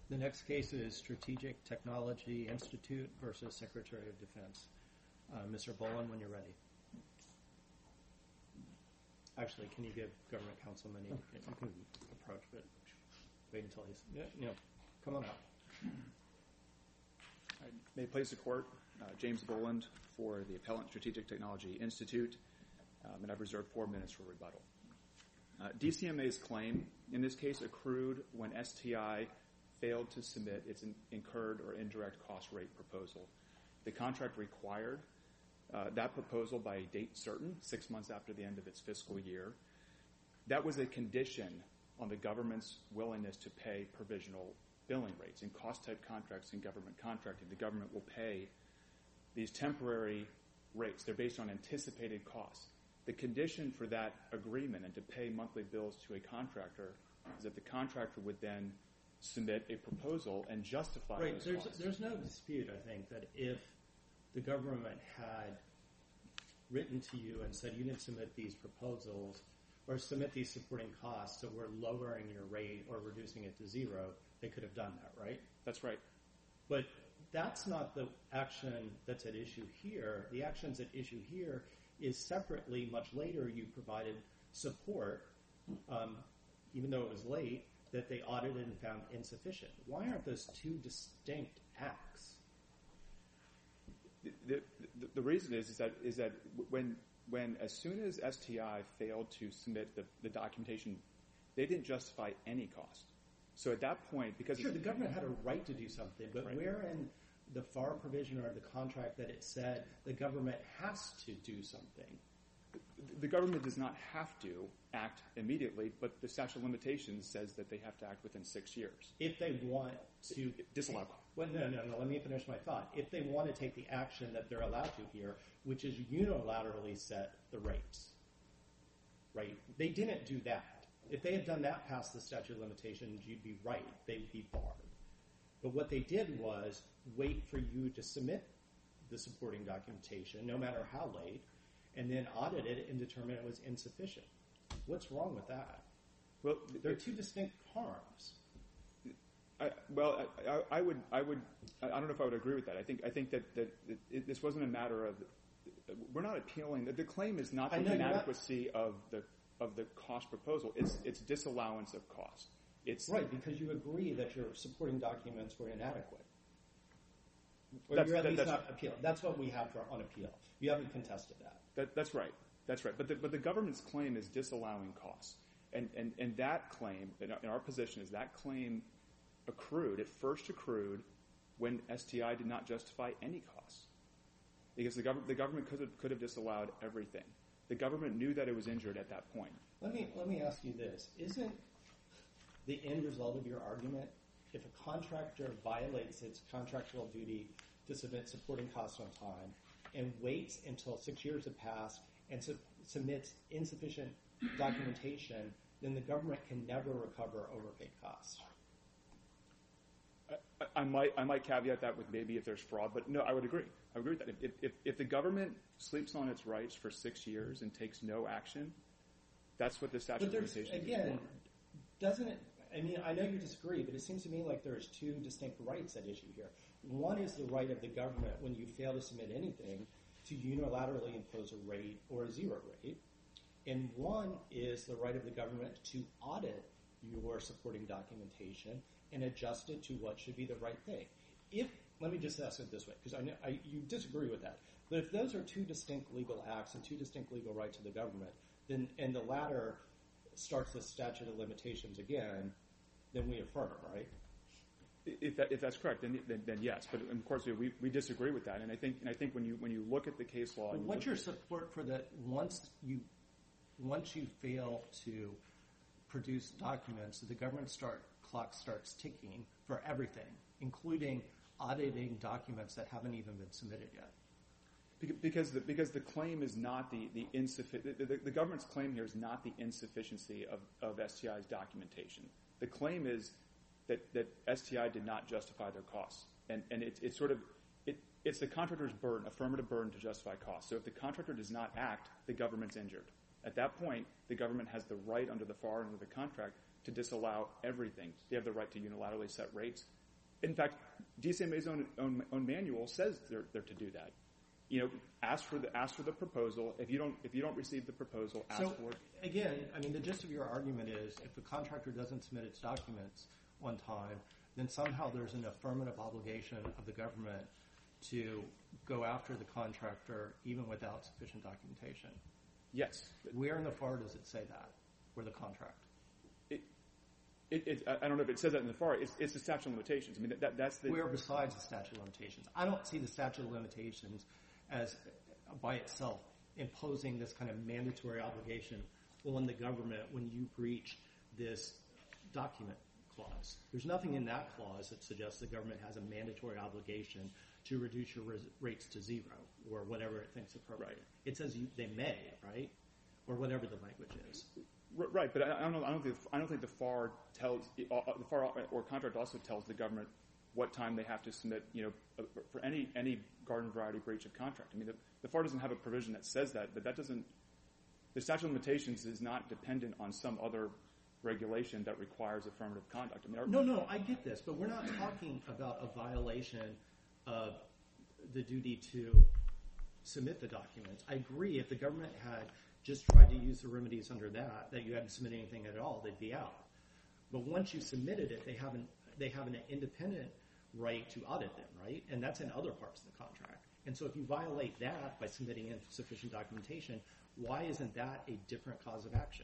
The next case is Strategic Technology Institute versus Secretary of Defense. Mr. Boland, when you're ready. Actually, can you give government counsel many? You can approach, but wait until he's, come on up. May it please the Court, James Boland for the Appellant Strategic Technology Institute, and I've reserved 4 minutes for rebuttal. DCMA's claim in this case accrued when STI failed to submit its incurred or indirect cost rate proposal. The contract required that proposal by a date certain, 6 months after the end of its fiscal year. That was a condition on the government's willingness to pay provisional billing rates. In cost-type contracts in government contracting, the government will pay these temporary rates. They're based on anticipated costs. The condition for that agreement and to pay monthly bills to a contractor is that the contractor would then submit a proposal and justify those costs. There's no dispute, I think, that if the government had written to you and said you didn't submit these proposals or submit these supporting costs, so we're lowering your rate or reducing it to zero, they could have done that, right? That's right. But that's not the action that's at issue here. The actions at issue here is separately, much later, you provided support, even though it was late, that they audited and found insufficient. Why aren't those two distinct acts? The reason is that when as soon as STI failed to submit the documentation, they didn't justify any cost. So at that point, because sure, the government had a right to do something, but right. Where in the FAR provision or the contract that it said the government has to do something? The government does not have to act immediately, but the statute of limitations says that they have to act within 6 years. If they want to disallow. Well, no. Let me finish my thought. If they want to take the action that they're allowed to here, which is unilaterally set the rates, right? They didn't do that. If they had done that past the statute of limitations, you'd be right. They'd be barred. But what they did was wait for you to submit the supporting documentation, no matter how late, and then audit it and determine it was insufficient. What's wrong with that? Well, there are two distinct harms. I don't know if I would agree with that. I think that this wasn't a matter of we're not appealing. The claim is not the inadequacy of the cost proposal. It's disallowance of cost. It's right, because you agree that your supporting documents were inadequate. Or you're at least not appealing. That's what we have on appeal. You haven't contested that. That's right. That's right. But the government's claim is disallowing costs. And that claim, in our position, is that claim accrued. It first accrued when STI did not justify any costs. Because the government could have disallowed everything. The government knew that it was injured at that point. Let me ask you this. Isn't the end result of your argument, if a contractor violates its contractual duty to submit supporting costs on time and waits until 6 years have passed and submits insufficient documentation, then the government can never recover overpaid costs? I might caveat that with maybe if there's fraud, but no, I would agree. I would agree with that. If the government sleeps on its rights for 6 years and takes no action, that's what the statute of limitations is. Again, doesn't it? I mean, I know you disagree, but it seems to me like there's two distinct rights at issue here. One is the right of the government, when you fail to submit anything, to unilaterally impose a rate or a zero rate. And one is the right of the government to audit your supporting documentation and adjust it to what should be the right thing. Let me just ask it this way, because I know you disagree with that. But if those are two distinct legal acts and two distinct legal rights of the government, then and the latter starts the statute of limitations again, then we affirm, right? If that's correct, then yes. But of course we disagree with that. And I think when you look at the case law, but what's your support for that? Once you fail to produce documents, the government clock starts ticking for everything, including auditing documents that haven't even been submitted yet. Because the claim is not the insufficient. The government's claim here is not the insufficiency of STI's documentation. The claim is that STI did not justify their costs, and it's the contractor's burden, affirmative burden, to justify costs. So if the contractor does not act, the government's injured. At that point, the government has the right under the FAR and under the contract to disallow everything. They have the right to unilaterally set rates. In fact, DCMA's own manual says they're to do that. Ask for the proposal. If you don't receive the proposal, ask for it. Again, I mean, the gist of your argument is if the contractor doesn't submit its documents on time, then somehow there's an affirmative obligation of the government to go after the contractor even without sufficient documentation. Yes. Where in the FAR does it say that, or the contract? I don't know if it says that in the FAR. It's the statute of limitations. I mean, that's the... Where besides the statute of limitations? I don't see the statute of limitations as, by itself, imposing this kind of mandatory obligation on the government when you breach this document clause. There's nothing in that clause that suggests the government has a mandatory obligation to reduce your rates to zero or whatever it thinks appropriate. Right. It says they may, right? Or whatever the language is. Right, but I don't think the FAR tells the FAR or contract also tells the government what time they have to submit. For any garden variety breach of contract. I mean, the FAR doesn't have a provision that says that, but that doesn't. The statute of limitations is not dependent on some other regulation that requires affirmative conduct. I mean, No, I get this, but we're not talking about a violation of the duty to submit the documents. I agree if the government had just tried to use the remedies under that you hadn't submitted anything at all, they'd be out. But once you submitted it, they have an independent right to audit them, right? And that's in other parts of the contract. And so if you violate that by submitting insufficient documentation, why isn't that a different cause of action?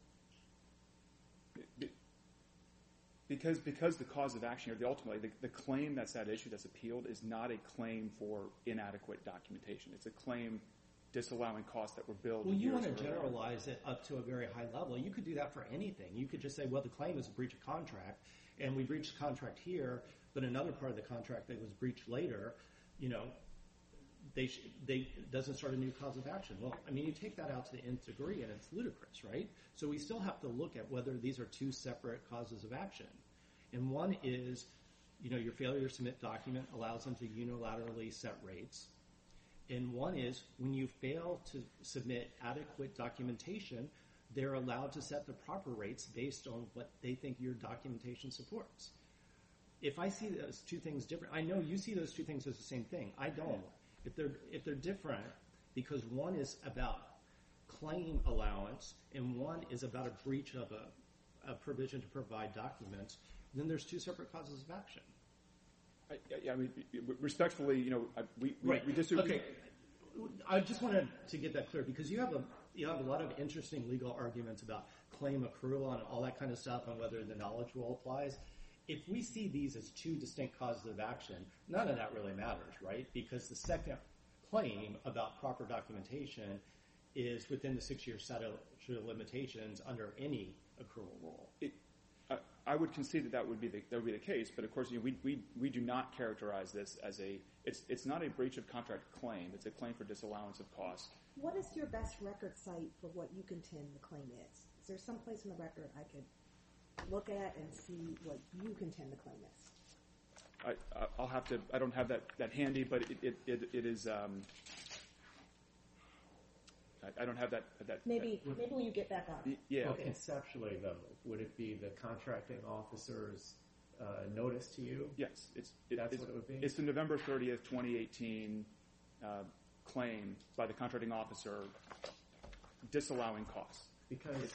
Because the cause of action, or ultimately the claim that's at issue that's appealed is not a claim for inadequate documentation. It's a claim disallowing costs that were billed. Well, you want to generalize it up to a very high level. You could do that for anything. You could just say, well, the claim is a breach of contract, and we breached the contract here, but another part of the contract that was breached later, they doesn't start a new cause of action. Well, I mean, you take that out to the nth degree, and it's ludicrous, right? So we still have to look at whether these are two separate causes of action. And one is, your failure to submit document allows them to unilaterally set rates. And one is, when you fail to submit adequate documentation, they're allowed to set the proper rates based on what they think your documentation supports. If I see those two things different, I know you see those two things as the same thing. I don't. If they're different, because one is about claim allowance and one is about a breach of a provision to provide documents, then there's two separate causes of action. I mean, respectfully, we disagree. Okay. I just wanted to get that clear because you have a lot of interesting legal arguments about claim accrual and all that kind of stuff and whether the knowledge rule applies. If we see these as two distinct causes of action, none of that really matters, right? Because the second claim about proper documentation is within the 6-year statute of limitations under any accrual rule. I would concede that would be the case, but of course we do not characterize this as it's not a breach of contract claim. It's a claim for disallowance of costs. What is your best record site for what you contend the claim is? Is there some place in the record I could look at and see what you contend the claim is? I'll have to. I don't have that handy, but it is. I don't have that. Maybe when you get back on. Yeah. Well, conceptually, though, would it be the contracting officer's notice to you? Yes. That's what it would be? It's the November 30th, 2018 claim by the contracting officer disallowing costs. Because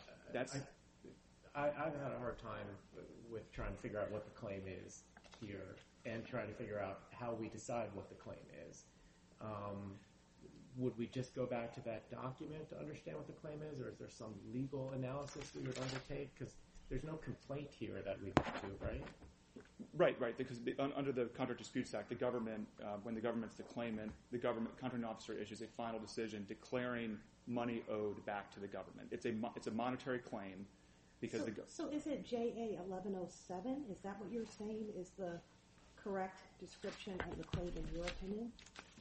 I've had a hard time with trying to figure out what the claim is here and trying to figure out how we decide what the claim is. Would we just go back to that document to understand what the claim is, or is there some legal analysis we would undertake? Because there's no complaint here that we can do, right? Right. Because under the Contract Disputes Act, the government, when the government's the claimant, the government contracting officer issues a final decision declaring money owed back to the government. It's a monetary claim because So is it JA 1107? Is that what you're saying is the correct description of the claim in your opinion?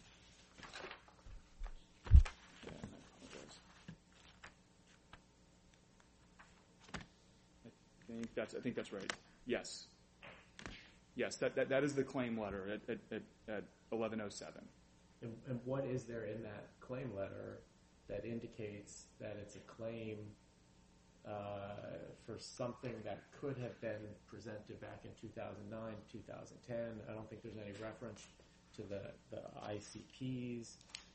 I think that's right. Yes, that is the claim letter at 1107. And what is there in that claim letter that indicates that it's a claim for something that could have been presented back in 2009, 2010. I don't think there's any reference to the ICPs.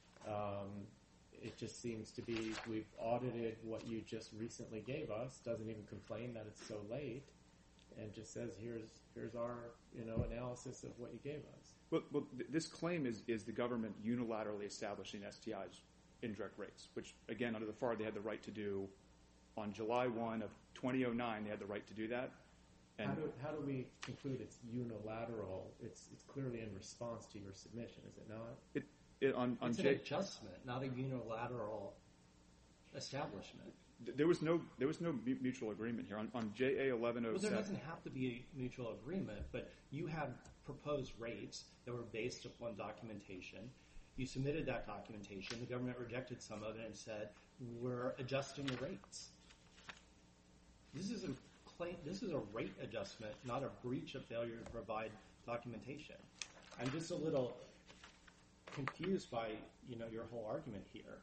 It just seems to be we've audited what you just recently gave us, doesn't even complain that it's so late, and just says here's our analysis of what you gave us. Well, this claim is the government unilaterally establishing STI's indirect rates, which again under the FAR they had the right to do. On July 1 of 2009, they had the right to do that. And how do we conclude it's unilateral? It's clearly in response to your submission, is it not? It's an adjustment, not a unilateral establishment. There was no mutual agreement here. On JA 1107. Well, there doesn't have to be a mutual agreement, but you had proposed rates that were based upon documentation. You submitted that documentation. The government rejected some of it and said, we're adjusting the rates. This is a rate adjustment, not a breach of failure to provide documentation. I'm just a little confused by your whole argument here.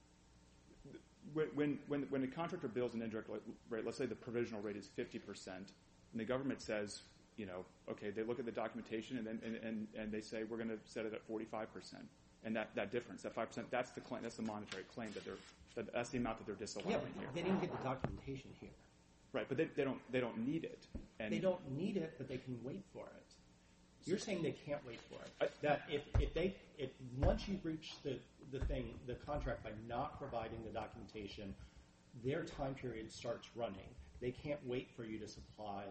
When a contractor bills an indirect rate, let's say the provisional rate is 50%, and the government says, okay, they look at the documentation and they say we're going to set it at 45%, and that difference, that 5%, that's the claim, that's the monetary claim that's the amount that they're disallowing here. They didn't get the documentation here. Right, but they don't need it. And they don't need it, but they can wait for it. You're saying they can't wait for it. That if once you breach the contract by not providing the documentation, their time period starts running. They can't wait for you to supply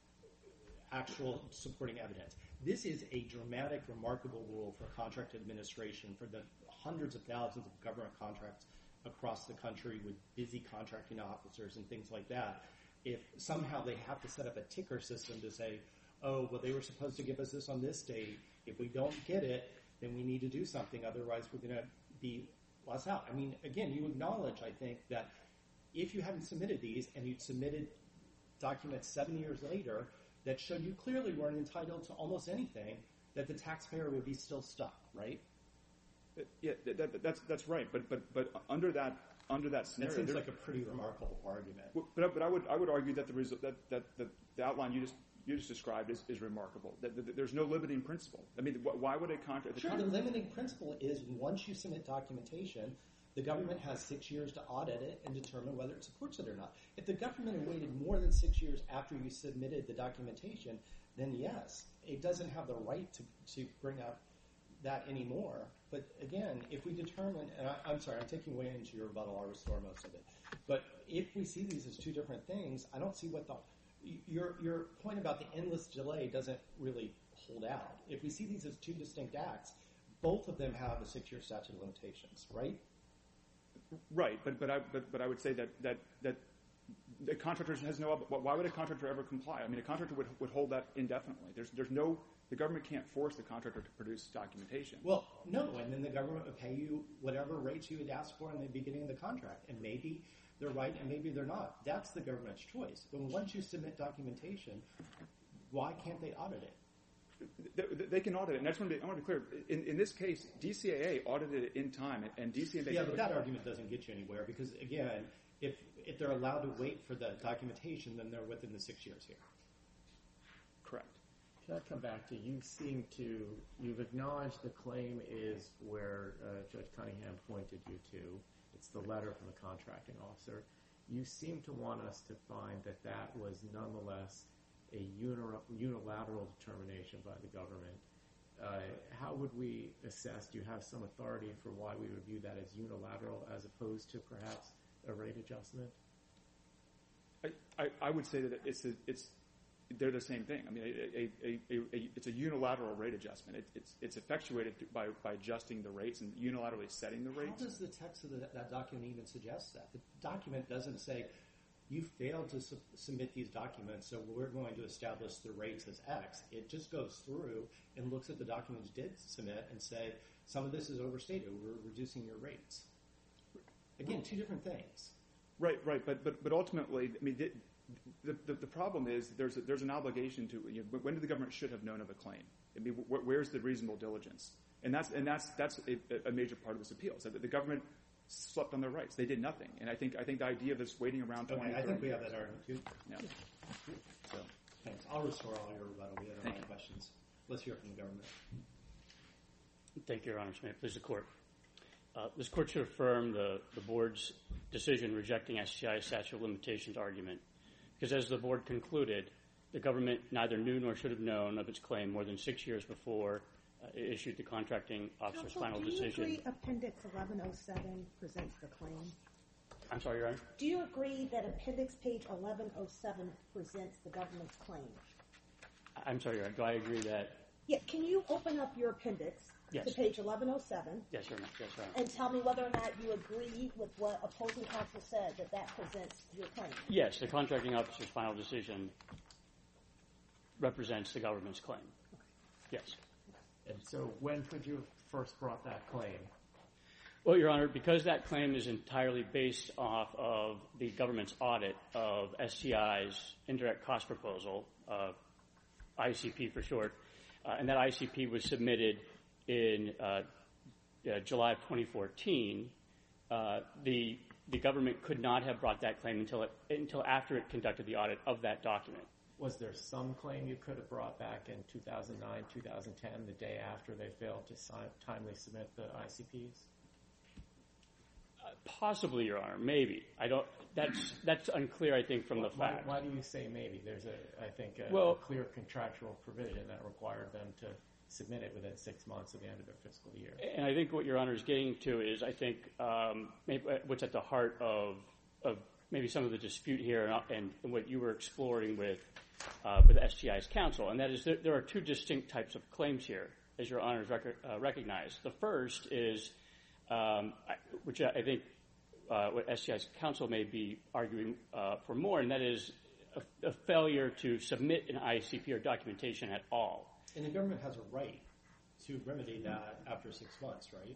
actual supporting evidence. This is a dramatic, remarkable rule for contract administration for the hundreds of thousands of government contracts across the country with busy contracting officers and things like that. If somehow they have to set up a ticker system to say, oh, well, they were supposed to give us this on this date. If we don't get it, then we need to do something. Otherwise, we're going to be lost out. I mean, again, you acknowledge, I think, that if you hadn't submitted these and you'd submitted documents 7 years later that showed you clearly weren't entitled to almost anything, that the taxpayer would be still stuck, right? Yeah, that's right. But under that scenario, that seems like a pretty remarkable argument. But I would argue that the outline you just described is remarkable. That there's no limiting principle. I mean, why would a contract? Sure, the limiting principle is once you submit documentation, the government has 6 years to audit it and determine whether it supports it or not. If the government had waited more than 6 years after you submitted the documentation, then yes, it doesn't have the right to bring up that anymore. But again, if we determine, and I'm sorry, I'm taking way into your rebuttal, I'll restore most of it. But if we see these as two different things, I don't see what your point about the endless delay doesn't really hold out. If we see these as two distinct acts, both of them have a 6-year statute of limitations, right? Right, but I would say that the contractor has no. Why would a contractor ever comply? I mean, a contractor would hold that indefinitely. There's no. The government can't force the contractor to produce documentation. Well, no, and then the government would pay you whatever rates you had asked for in the beginning of the contract, and maybe they're right and maybe they're not. That's the government's choice. But once you submit documentation, why can't they audit it? They can audit it, and I want to be clear. In this case, DCAA audited it in time, and DCAA. Yeah, but that argument doesn't get you anywhere because, again, if they're allowed to wait for the documentation, then they're within the 6 years here. Correct. Can I come back to you've acknowledged the claim is where Judge Cunningham pointed you to. It's the letter from the contracting officer. You seem to want us to find that was nonetheless a unilateral determination by the government. How would we assess? Do you have some authority for why we would view that as unilateral as opposed to perhaps a rate adjustment? I would say that they're the same thing. I mean, it's a unilateral rate adjustment. It's effectuated by adjusting the rates and unilaterally setting the rates. How does the text of that document even suggest that? The document doesn't say, you failed to submit these documents, so we're going to establish the rates as X. It just goes through and looks at the documents you did submit and say, some of this is overstated. We're reducing your rates. Again, two different things. Right. But ultimately, I mean, the problem is there's an obligation to. When did the government should have known of a claim? I mean, where's the reasonable diligence? And that's a major part of this appeal. So that the government slept on their rights. They did nothing. And I think the idea of this waiting around 20 I think we have that argument too. Yeah. So, Thanks. I'll restore all your rebuttal. We have a lot of questions. Let's hear from the government. Thank you, Your Honor. May it please the Court. This Court should affirm the Board's decision rejecting STI's statute of limitations argument because, as the Board concluded, the government neither knew nor should have known of its claim more than 6 years before it issued the contracting officer's final decision. Do you agree Appendix 1107 presents the claim? I'm sorry, Your Honor? Do you agree that Appendix page 1107 presents the government's claim? I'm sorry, Your Honor. Do I agree that? Yeah, can you open up your appendix Yes. to page 1107 Yes, Your Honor. Yes, Your Honor. and tell me whether or not you agree with what opposing counsel said, that that presents your claim? Yes, the contracting officer's final decision represents the government's claim. Yes. And so when could you have first brought that claim? Well, Your Honor, because that claim is entirely based off of the government's audit of STI's indirect cost proposal, ICP for short, and that ICP was submitted in July of 2014, the government could not have brought that claim until after it conducted the audit of that document. Was there some claim you could have brought back in 2009, 2010, the day after they failed to timely submit the ICPs? Possibly, Your Honor. Maybe. I don't. That's unclear, I think, from the facts. Why do you say maybe? There's a clear contractual provision that required them to submit it within 6 months of the end of their fiscal year. And I think what Your Honor is getting to is, I think, maybe what's at the heart of maybe some of the dispute here and what you were exploring with STI's counsel, and that is that there are two distinct types of claims here, as Your Honors recognize. The first is, which I think what STI's counsel may be arguing for more, and that is a failure to submit an ICP or documentation at all. And the government has a right to remedy that after 6 months, right?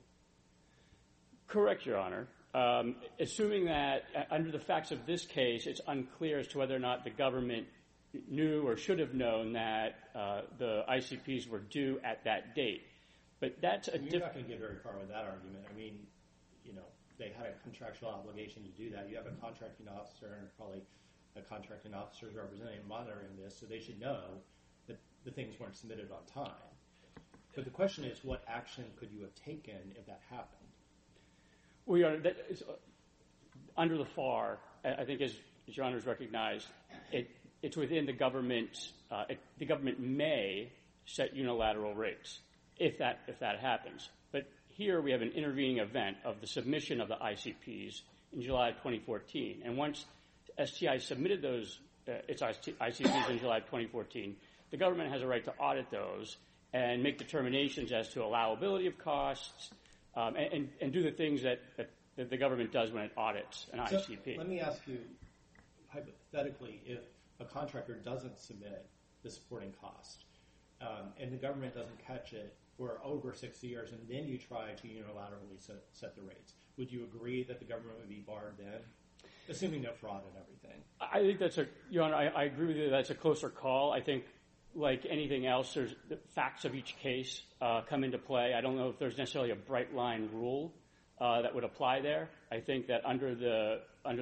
Correct, Your Honor. Assuming that under the facts of this case, it's unclear as to whether or not the government knew or should have known that the ICPs were due at that date. But that's a You're not going to get very far with that argument. I mean, they had a contractual obligation to do that. You have a contracting officer and probably a contracting officer representing and monitoring this, so they should know that the things weren't submitted on time. But the question is, what action could you have taken if that happened? Well, Your Honor, that is, under the FAR, I think as Your Honors recognize, it's within the government. The government may set unilateral rates if that happens. But here we have an intervening event of the submission of the ICPs in July of 2014. And once STI submitted its ICPs in July of 2014, the government has a right to audit those and make determinations as to allowability of costs and do the things that the government does when it audits an ICP. Let me ask you, hypothetically, if a contractor doesn't submit the supporting cost and the government doesn't catch it for over 6 years and then you try to unilaterally set the rates, would you agree that the government would be barred then, assuming no fraud and everything? I think Your Honor, I agree with you. That's a closer call. I think, like anything else, there's the facts of each case come into play. I don't know if there's necessarily a bright line rule that would apply there. I think that under the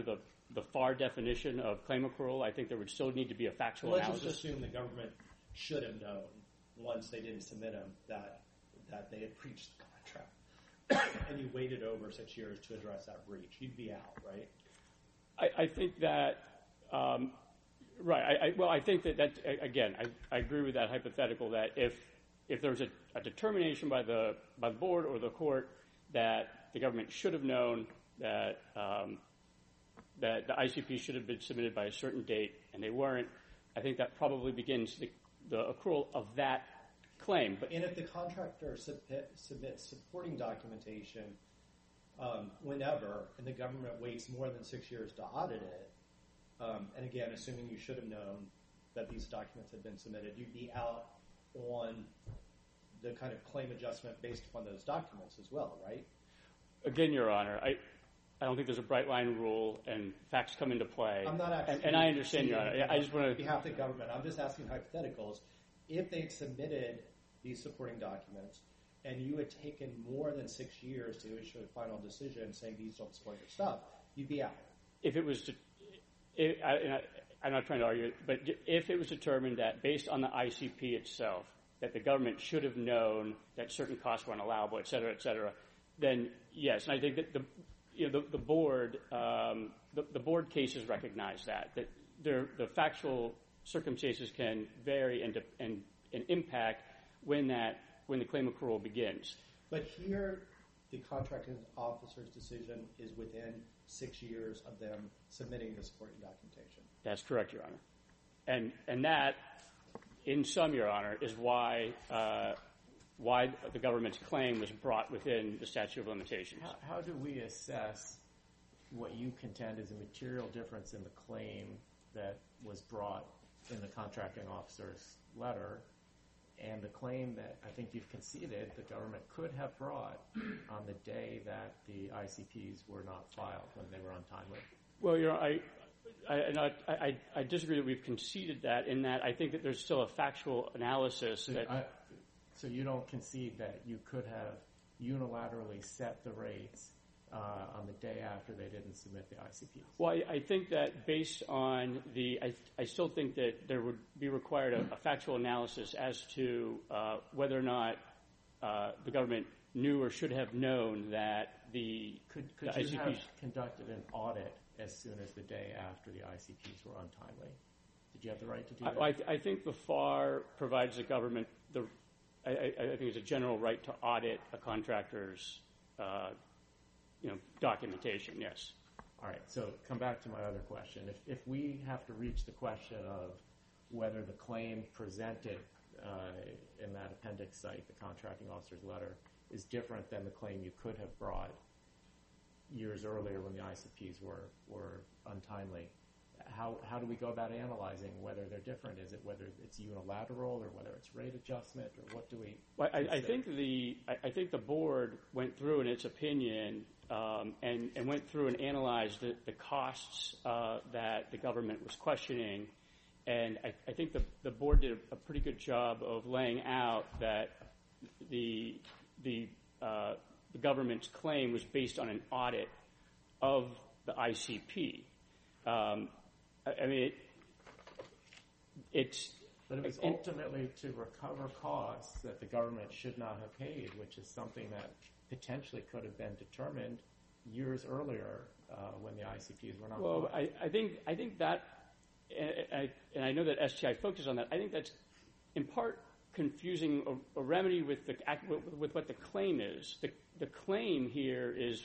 FAR definition of claim accrual, I think there would still need to be a factual analysis. Let's just assume the government should have known once they didn't submit them that they had breached the contract, and you waited over 6 years to address that breach. You'd be out, right? I think that, right. I think that again, I agree with that hypothetical that if there's a determination by the board or the court that the government should have known that the ICP should have been submitted by a certain date and they weren't, I think that probably begins the accrual of that claim. And if the contractor submits supporting documentation whenever, and the government waits more than 6 years to audit it, and again, assuming you should have known that these documents had been submitted, you'd be out on the kind of claim adjustment based upon those documents as well, right? Again, Your Honor, I don't think there's a bright line rule, and facts come into play. I'm not asking. And I understand, Your Honor. I just want to. On behalf of the government, I'm just asking hypotheticals. If they'd submitted these supporting documents and you had taken more than 6 years to issue a final decision saying these don't support your stuff, you'd be out. If it was, I'm not trying to argue, but if it was determined that based on the ICP itself, that the government should have known that certain costs were unallowable, et cetera, then yes. And I think that the board cases recognize that the factual circumstances can vary and impact when the claim accrual begins. But here, the contracting officer's decision is within 6 years of them submitting the supporting documentation. That's correct, Your Honor. And that, in sum, Your Honor, is why the government's claim was brought within the statute of limitations. How do we assess what you contend is a material difference in the claim that was brought in the contracting officer's letter and the claim that I think you've conceded the government could have brought on the day that the ICPs were not filed when they were untimely? Well, Your Honor, I disagree that we've conceded that, in that I think that there's still a factual analysis. So you don't concede that you could have unilaterally set the rates on the day after they didn't submit the ICPs? Well, I think that based on I still think that there would be required a factual analysis as to whether or not the government knew or should have known that the ICPs... Could you have conducted an audit as soon as the day after the ICPs were untimely? Did you have the right to do that? I think the FAR provides the government I think it's a general right to audit a contractor's documentation, yes. All right, so come back to my other question. If we have to reach the question of whether the claim presented in that appendix site, the contracting officer's letter, is different than the claim you could have brought years earlier when the ICPs were untimely, how do we go about analyzing whether they're different? Is it whether it's unilateral or whether it's rate adjustment, or what do we... Well, I think the board went through in its opinion and went through and analyzed the costs that the government was questioning, and I think the board did a pretty good job of laying out that the government's claim was based on an audit of the ICP. I mean, But it was ultimately to recover costs that the government should not have paid, which is something that potentially could have been determined years earlier when the ICPs were not filed. Well, I think that, and I know that STI focuses on that, I think that's in part confusing a remedy with what the claim is. The claim here is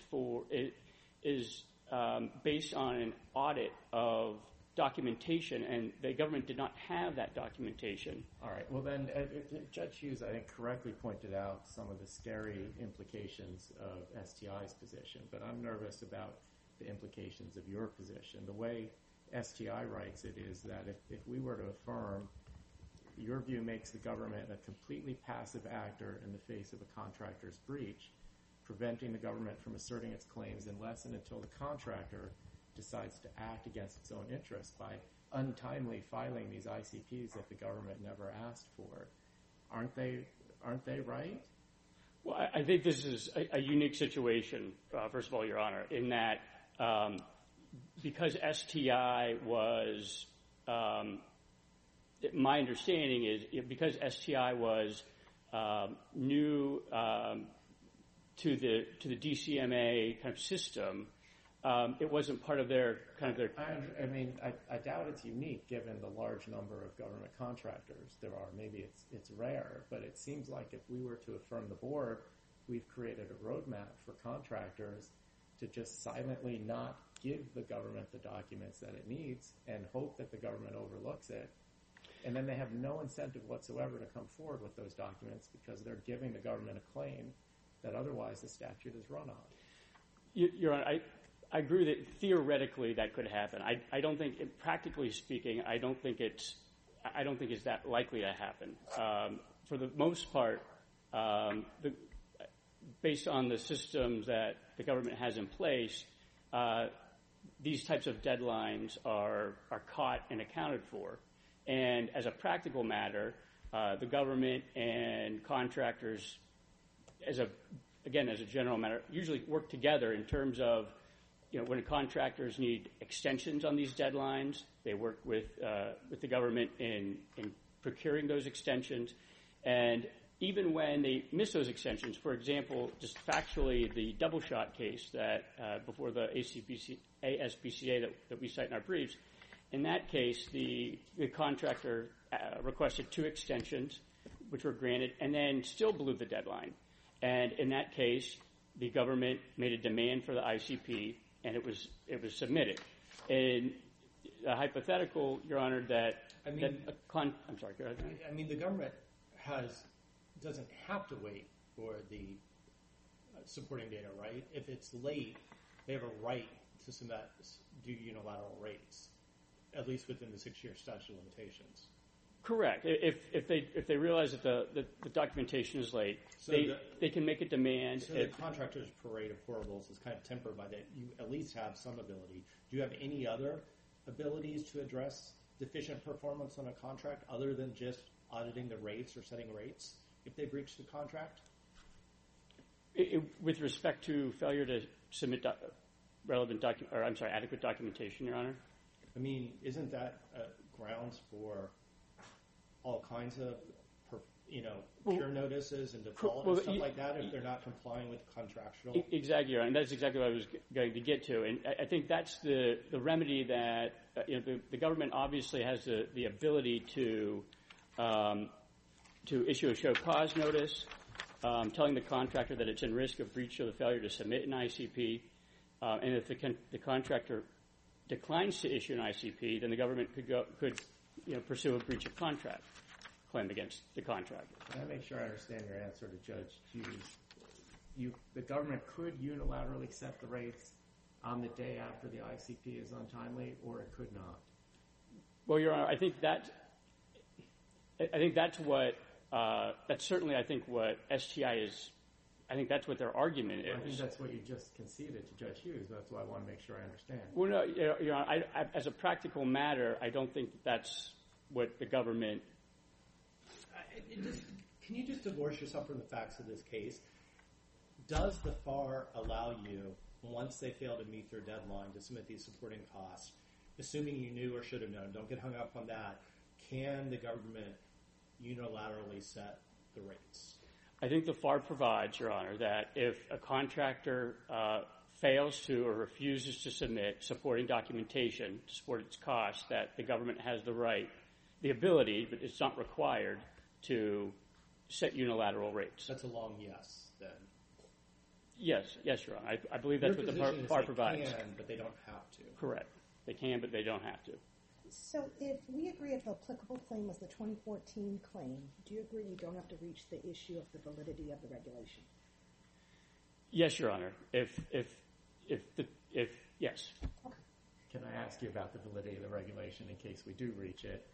based on an audit of documentation, and the government did not have that documentation. All right. Well, then, Judge Hughes, I think, correctly pointed out some of the scary implications of STI's position, but I'm nervous about the implications of your position. The way STI writes it is that if we were to affirm, your view makes the government a completely passive actor in the face of a contractor's breach, preventing the government from asserting its claims unless and until the contractor decides to act against its own interests by untimely filing these ICPs that the government never asked for. Aren't they right? Well, I think this is a unique situation, first of all, Your Honor, in that because STI was, my understanding is, because STI was new to the DCMA kind of system, it wasn't part of their kind of their... I mean, I doubt it's unique given the large number of government contractors there are. Maybe it's rare, but it seems like if we were to affirm the board, we've created a roadmap for contractors to just silently not give the government the documents that it needs and hope that the government overlooks it. And then they have no incentive whatsoever to come forward with those documents because they're giving the government a claim that otherwise the statute is run on. Your Honor, I agree that theoretically that could happen. I don't think, practically speaking, I don't think it's that likely to happen. For the most part, based on the systems that the government has in place, these types of deadlines are caught and accounted for. And as a practical matter, the government and contractors as a general matter, usually work together in terms of, when contractors need extensions on these deadlines, they work with the government in procuring those extensions. And even when they miss those extensions, for example, just factually, the double shot case that before the ASPCA that we cite in our briefs, in that case, the contractor requested 2 extensions, which were granted, and then still blew the deadline. And in that case, the government made a demand for the ICP, and it was submitted. In a hypothetical, Your Honor, I'm sorry, go ahead. I mean, the government doesn't have to wait for the supporting data, right? If it's late, they have a right to do unilateral rates, at least within the 6-year statute of limitations. Correct. If they realize that the documentation is late, so they can make a demand. So the contractor's parade of horribles is kind of tempered by that. You at least have some ability. Do you have any other abilities to address deficient performance on a contract other than just auditing the rates or setting rates if they breach the contract? With respect to failure to submit adequate documentation, Your Honor? I mean, isn't that grounds for all kinds of, cure notices and default and stuff like that if they're not complying with contractual? Exactly, Your Honor, and that's exactly what I was going to get to. And I think that's the remedy that the government obviously has the ability to issue a show cause notice, telling the contractor that it's in risk of breach or the failure to submit an ICP. And if the contractor declines to issue an ICP, then the government could pursue a breach of contract claim against the contractor. Can I make sure I understand your answer to Judge Hughes? The government could unilaterally set the rates on the day after the ICP is untimely, or it could not? Well, Your Honor, I think that's certainly what STI is. I think that's what their argument is. I think that's what you just conceded to Judge Hughes. That's why I want to make sure I understand. Well, no, Your Honor, as a practical matter, I don't think that's what the government. Can you just divorce yourself from the facts of this case? Does the FAR allow you, once they fail to meet their deadline, to submit these supporting costs, assuming you knew or should have known, don't get hung up on that, can the government unilaterally set the rates? I think the FAR provides, Your Honor, that if a contractor fails to or refuses to submit supporting documentation to support its costs, that the government has the ability, but it's not required, to set unilateral rates. That's a long yes, then. Yes, Your Honor. I believe that's what the FAR provides. They can, but they don't have to. Correct. They can, but they don't have to. So if we agree if the applicable claim was the 2014 claim, do you agree you don't have to reach the issue of the validity of the regulation? Yes, Your Honor. If yes. Okay. Can I ask you about the validity of the regulation in case we do reach it?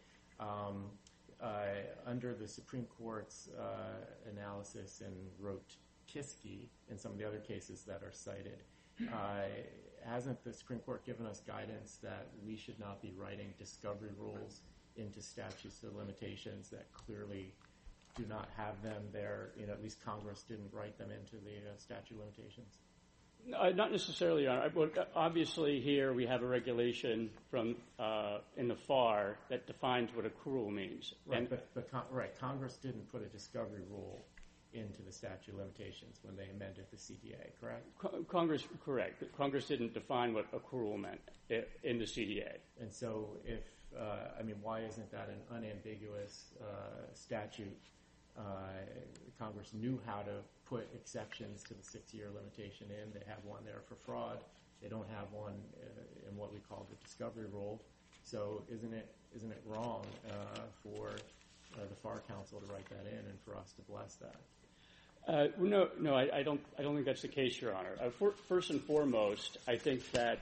Under the Supreme Court's analysis in Rotkiski and some of the other cases that are cited, hasn't the Supreme Court given us guidance that we should not be writing discovery rules into statutes of limitations that clearly do not have them there? At least Congress didn't write them into the statute of limitations. Not necessarily, Your Honor. Obviously, here we have a regulation from in the FAR that defines what accrual means. Right, but Congress didn't put a discovery rule into the statute of limitations when they amended the CDA, correct? Correct. Congress didn't define what accrual meant in the CDA. And so why isn't that an unambiguous statute? Congress knew how to put exceptions to the 6-year limitation in. They have one there for fraud. They don't have one in what we call the discovery rule. So isn't it wrong for the FAR Council to write that in and for us to bless that? No, I don't think that's the case, Your Honor. First and foremost, I think that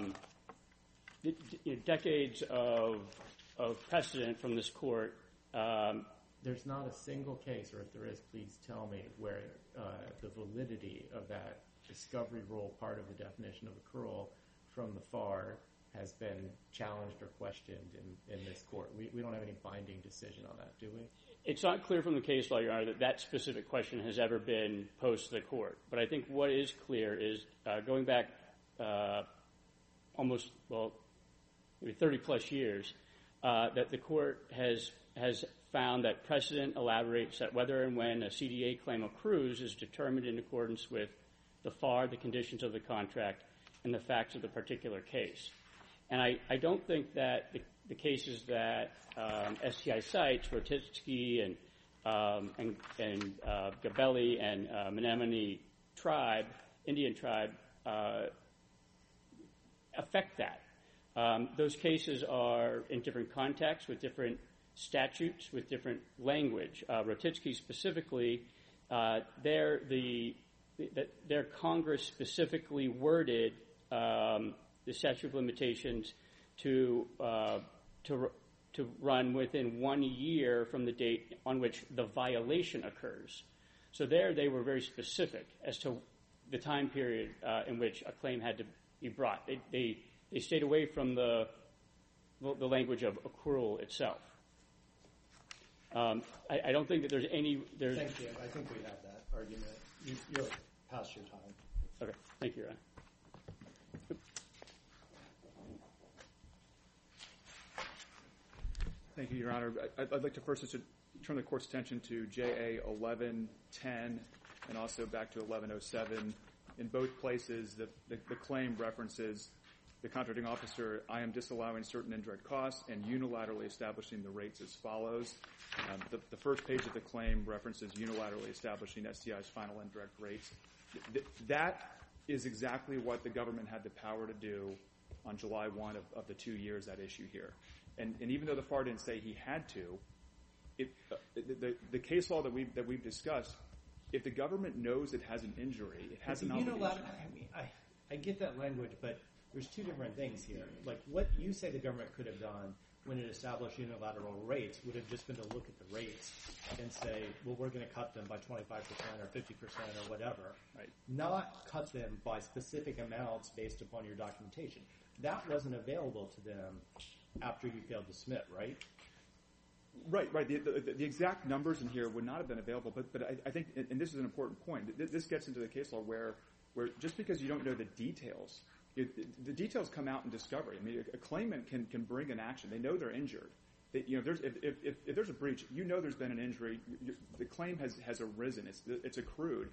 decades of precedent from this court. There's not a single case, or if there is, please tell me, where the validity of that discovery rule part of the definition of accrual from the FAR has been challenged or questioned in this court. We don't have any binding decision on that, do we? It's not clear from the case law, Your Honor, that that specific question has ever been posed to the court. But I think what is clear is going back maybe 30-plus years, that the court has found that precedent elaborates that whether and when a CDA claim accrues is determined in accordance with the FAR, the conditions of the contract, and the facts of the particular case. And I don't think that the cases that STI cites, Rotitsky and Gabelli and Menominee tribe, Indian tribe, affect that. Those cases are in different contexts with different statutes, with different language. Rotitsky specifically, their Congress specifically worded the statute of limitations to run within 1 year from the date on which the violation occurs. So there they were very specific as to the time period in which a claim had to be brought. They stayed away from the language of accrual itself. I don't think that there's any... Thank you. I think we have that argument. You're past your time. Okay. Thank you, Your Honor. Thank you, Your Honor. I'd like to first just turn the Court's attention to JA 1110 and also back to 1107. In both places, the claim references the contracting officer, I am disallowing certain indirect costs and unilaterally establishing the rates as follows. The first page of the claim references unilaterally establishing STI's final indirect rates. That is exactly what the government had the power to do on July 1 of the 2 years at issue here. And even though the FAR didn't say he had to, the case law that we've discussed, if the government knows it has an injury, it has an obligation. I get that language, but there's two different things here. Like what you say the government could have done when it established unilateral rates would have just been to look at the rates and say, well, we're going to cut them by 25% or 50% or whatever. Right. Not cut them by specific amounts based upon your documentation. That wasn't available to them after you failed to submit, right? Right. The exact numbers in here would not have been available, but I think, and this is an important point, this gets into the case law where just because you don't know the details, the details come out in discovery. I mean, a claimant can bring an action. They know they're injured. If there's a breach, you know there's been an injury. The claim has arisen. It's accrued.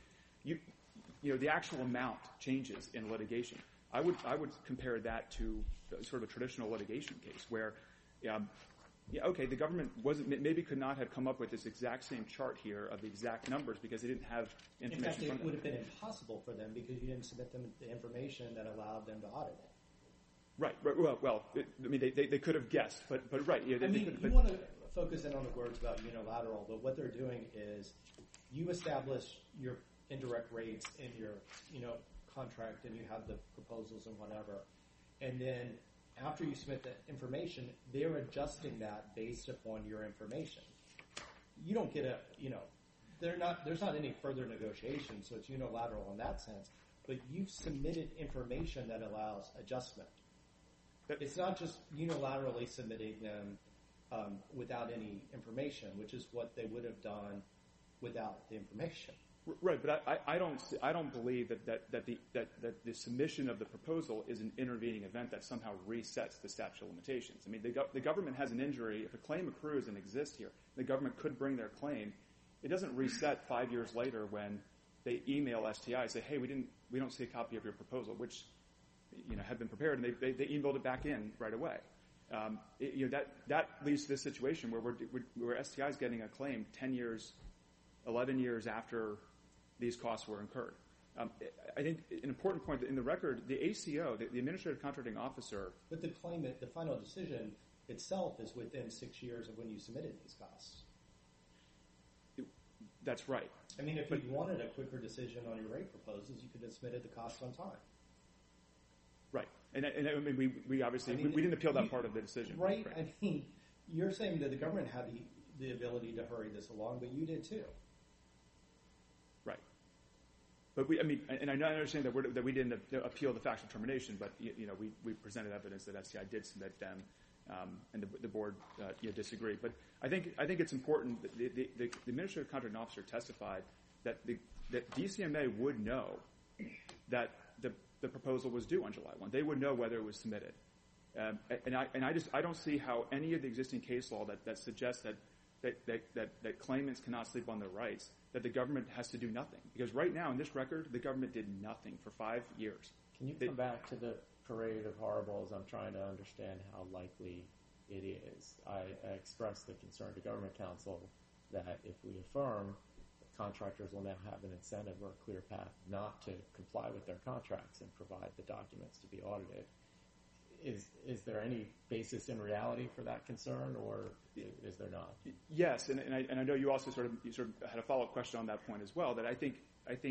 The actual amount changes in litigation. I would compare that to sort of a traditional litigation case where, the government maybe could not have come up with this exact same chart here of the exact numbers because they didn't have information. In fact, it would have been impossible for them because you didn't submit them the information that allowed them to audit it. Right. Well, they could have guessed, but right. You want to focus in on the words about unilateral, but what they're doing is you establish your indirect rates in your contract and you have the proposals and whatever, and then after you submit the information, they're adjusting that based upon your information. You don't get there's not any further negotiation, so it's unilateral in that sense, but you've submitted information that allows adjustment. It's not just unilaterally submitting them without any information, which is what they would have done without the information. Right, but I don't believe that the submission of the proposal is an intervening event that somehow resets the statute of limitations. I mean, the government has an injury. If a claim accrues and exists here, the government could bring their claim. It doesn't reset 5 years later when they email STI and say, hey, we don't see a copy of your proposal, which had been prepared, and they emailed it back in right away. That leads to this situation where STI is getting a claim 10 years, 11 years after these costs were incurred. I think an important point in the record, the ACO, the Administrative Contracting Officer... But the claimant, the final decision itself is within 6 years of when you submitted these costs. That's right. I mean, if you wanted a quicker decision on your rate proposals, you could have submitted the costs on time. Right. And I mean, we obviously we didn't appeal that part of the decision. Right. I mean, you're saying that the government had the ability to hurry this along, but you did too. Right. But and I understand that we didn't appeal the factual determination, but we presented evidence that SCI did submit them, and the board disagreed. But I think it's important that the administrative contracting officer testified that DCMA would know that the proposal was due on July 1. They would know whether it was submitted. And I don't see how any of the existing case law that suggests that claimants cannot sleep on their rights, that the government has to do nothing. Because right now, in this record, the government did nothing for 5 years. Can you come back to the parade of horribles? I'm trying to understand how likely it is. I expressed the concern to Government Counsel that if we affirm, contractors will now have an incentive or a clear path not to comply with their contracts and provide the documents to be audited. Is there any basis in reality for that concern, or is there not? Yes, and I know you also sort of had a follow-up question on that point as well. That I think.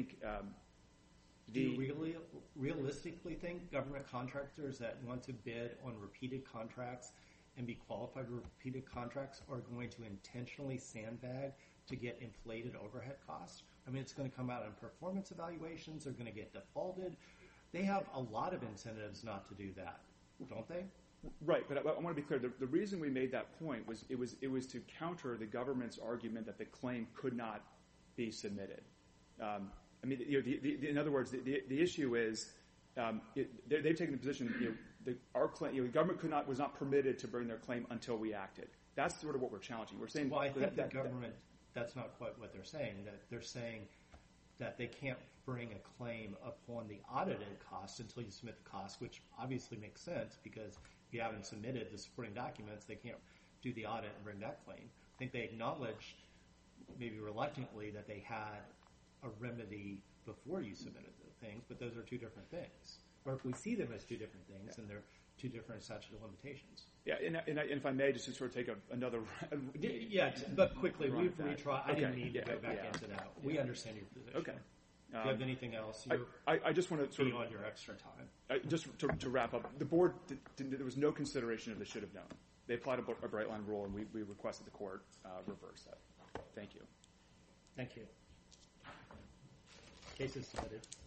Do you realistically think government contractors that want to bid on repeated contracts and be qualified for repeated contracts are going to intentionally sandbag to get inflated overhead costs? I mean, it's going to come out in performance evaluations. They're going to get defaulted. They have a lot of incentives not to do that, don't they? Right, but I want to be clear. The reason we made that point was it was to counter the government's argument that the claim could not be submitted. In other words, the issue is they've taken the position the government was not permitted to bring their claim until we acted. That's sort of what we're challenging. We're saying, well, I think the government. That's not quite what they're saying. That they're saying that they can't bring a claim upon the audited cost until you submit the cost, which obviously makes sense because if you haven't submitted the supporting documents, they can't do the audit and bring that claim. I think they acknowledged, maybe reluctantly, that they had a remedy before you submitted the things, but those are two different things. Or if we see them as two different things, then they're two different statute of limitations. Yeah, and if I may, just to sort of take another... Yeah, but quickly, we've retried. I didn't need to go back into that. We understand your position. Okay. Do you have anything else? I just want to sort of... on your extra time. Just to wrap up, the board, there was no consideration of the should have known. They applied a bright line rule, and we requested the court reverse that. Thank you. Thank you. Case is submitted.